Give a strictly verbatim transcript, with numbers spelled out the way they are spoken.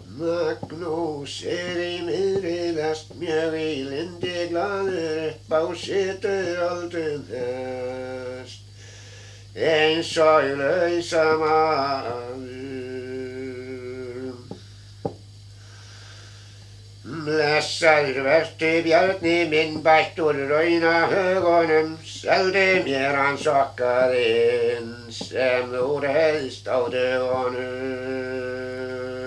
Magnús er í miðri lest, mjög í lindi glaður upp á situr öldum hest. Eins og í lausa maður. Blessaður vertu Bjarni minn, bætt úr raunahögunum, seldu mér hann sokkaðinn sem þú reðst á dögunum.